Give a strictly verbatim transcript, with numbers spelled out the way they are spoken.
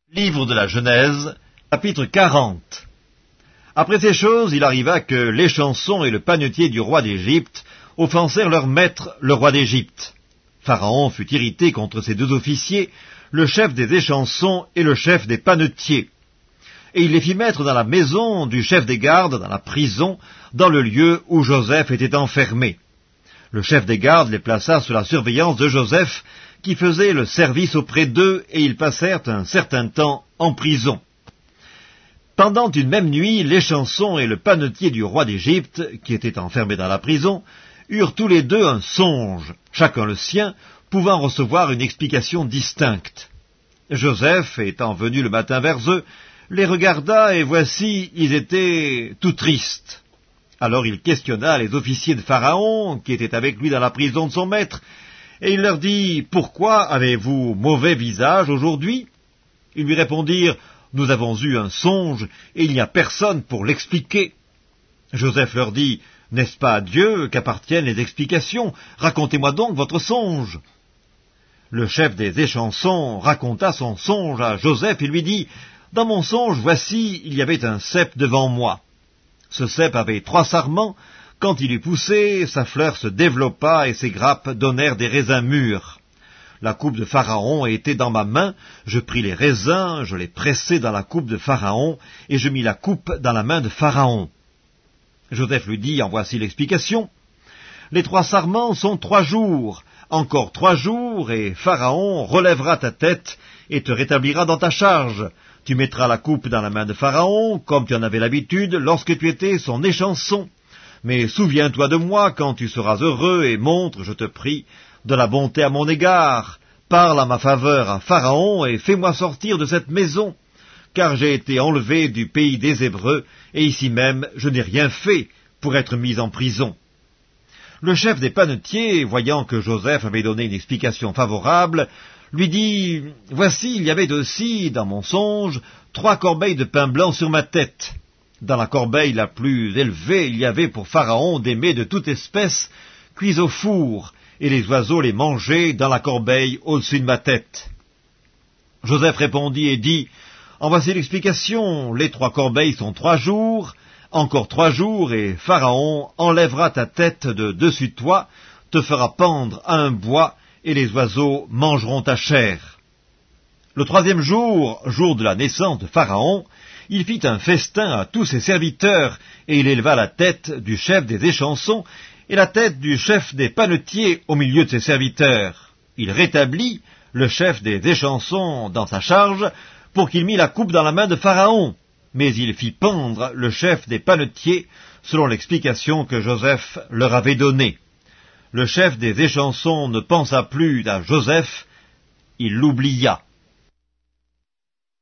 Livre de la Genèse, chapitre quarante. Après ces choses, il arriva que l'échanson et le panetier du roi d'Égypte offensèrent leur maître, le roi d'Égypte. Pharaon fut irrité contre ces deux officiers, le chef des échansons et le chef des panetiers. Et il les fit mettre dans la maison du chef des gardes, dans la prison, dans le lieu où Joseph était enfermé. Le chef des gardes les plaça sous la surveillance de Joseph, qui faisait le service auprès d'eux, et ils passèrent un certain temps en prison. Pendant une même nuit, l'échanson et le panetier du roi d'Égypte, qui étaient enfermés dans la prison, eurent tous les deux un songe, chacun le sien, pouvant recevoir une explication distincte. Joseph, étant venu le matin vers eux, les regarda, et voici, ils étaient tout tristes. Alors il questionna les officiers de Pharaon, qui étaient avec lui dans la prison de son maître, et il leur dit, « Pourquoi avez-vous mauvais visage aujourd'hui ?» Ils lui répondirent, « Nous avons eu un songe, et il n'y a personne pour l'expliquer. » Joseph leur dit, « N'est-ce pas à Dieu qu'appartiennent les explications? Racontez-moi donc votre songe. » Le chef des échansons raconta son songe à Joseph et lui dit, « Dans mon songe, voici, il y avait un cep devant moi. Ce cep avait trois sarments. Quand il eut poussé, sa fleur se développa et ses grappes donnèrent des raisins mûrs. La coupe de Pharaon était dans ma main, je pris les raisins, je les pressai dans la coupe de Pharaon, et je mis la coupe dans la main de Pharaon. » Joseph lui dit, « En voici l'explication. Les trois sarments sont trois jours, encore trois jours, et Pharaon relèvera ta tête et te rétablira dans ta charge. Tu mettras la coupe dans la main de Pharaon, comme tu en avais l'habitude lorsque tu étais son échanson. Mais souviens-toi de moi quand tu seras heureux et montre, je te prie, de la bonté à mon égard. Parle à ma faveur à Pharaon et fais-moi sortir de cette maison, car j'ai été enlevé du pays des Hébreux, et ici même je n'ai rien fait pour être mis en prison. » Le chef des panetiers, voyant que Joseph avait donné une explication favorable, lui dit, « Voici, il y avait aussi, dans mon songe, trois corbeilles de pain blanc sur ma tête. Dans la corbeille la plus élevée, il y avait pour Pharaon des mets de toute espèce, cuits au four, et les oiseaux les mangeaient dans la corbeille au-dessus de ma tête. » Joseph répondit et dit, « En voici l'explication, les trois corbeilles sont trois jours, encore trois jours, et Pharaon enlèvera ta tête de dessus de toi, te fera pendre à un bois, et les oiseaux mangeront ta chair. » Le troisième jour, jour de la naissance de Pharaon, il fit un festin à tous ses serviteurs, et il éleva la tête du chef des échansons et la tête du chef des panetiers au milieu de ses serviteurs. Il rétablit le chef des échansons dans sa charge pour qu'il mît la coupe dans la main de Pharaon, mais il fit pendre le chef des panetiers selon l'explication que Joseph leur avait donnée. Le chef des échansons ne pensa plus à Joseph, il l'oublia.